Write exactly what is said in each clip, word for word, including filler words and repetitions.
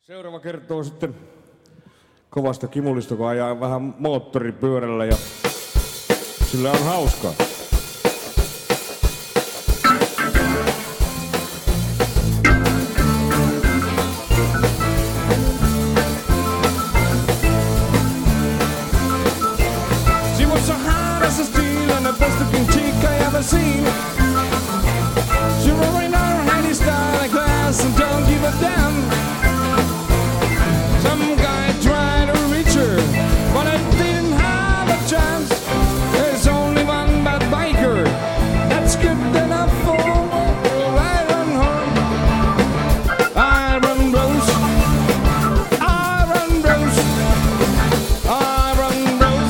Seuraava kertoo sitten kovasta kimullista, kun ajaa vähän moottoripyörällä ja sillä on hauskaa. She was so hard as a steel and the best looking chick I ever seen. She wore right now her handy style like glass and don't give a damn. Some guy tried to reach her, but I didn't have a chance. There's only one bad biker that's good enough for I run home. I run Rose, I run Rose, I run Rose.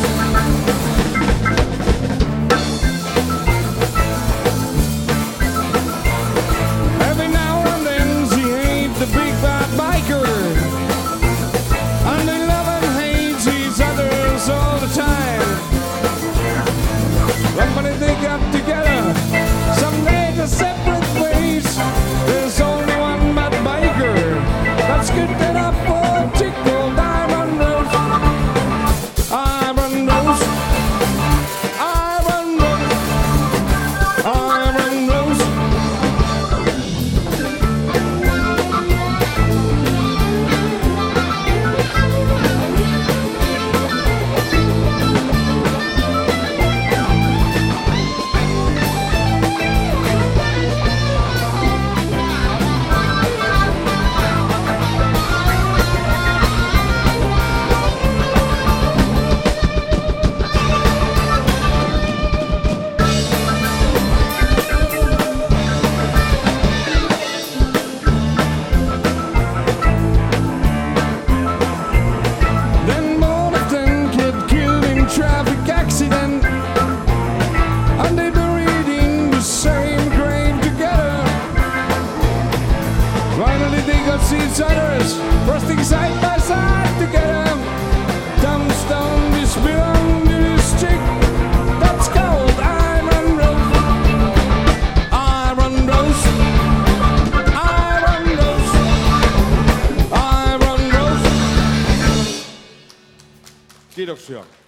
Every now and then she ain't the big bad biker. And they love and hate each other all the time. But when they got together, someday they're separate ways. There's only one bad biker that's good enough for a chick called I Run Rose. I Run Rose. I Run Rose. I Run Rose. Then more than ten get killed in traffic accident, and they buried in the same grave together. Finally they got to each other's resting side by side together. Tombstone is belong to this chick that's called I Run Rose. I Run Rose. I Run Rose. I Run Rose. Kiitoksia.